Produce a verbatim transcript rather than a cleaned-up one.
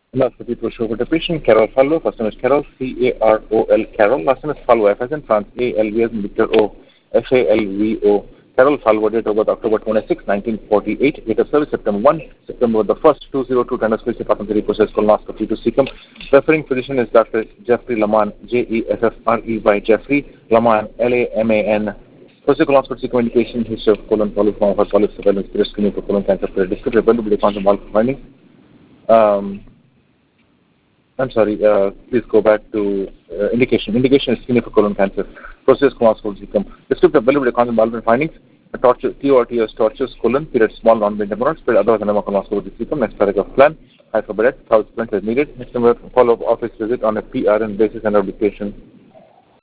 Last the people show the patient, Carol Fallo. First name is Carol, C A R O L, Carol. Last name is Falvo, F as in France, A L V as in Victor O, F A L V O. Carol Falvo, date of birth October twenty-sixth, nineteen forty-eight. Date of service September first, September the first, two oh two, Tender Space Department three, process colonoscopy to Sikkim. Referring physician is Doctor Jeffrey Laman, J E F F R E Y, Jeffrey Laman, L A M A N. Process colonoscopy Sikkim indication, history of colon polyp, form of polyp, surveillance, period screening for colon cancer, descriptive, available, quantum bulk findings. Um, I'm sorry, uh, please go back to uh, indication. Indication is screening for colon cancer. Process colonoscopy Sikkim. Descriptive available quantum bulk findings. A torture, T O R T S tortuous colon, period small non-brain hemorrhoids, period otherwise anema colonoscopy Sikkim. Next paragraph plan. Alphabet, how it's planned as needed. Next number, follow-up office visit on a P R N basis and obligation.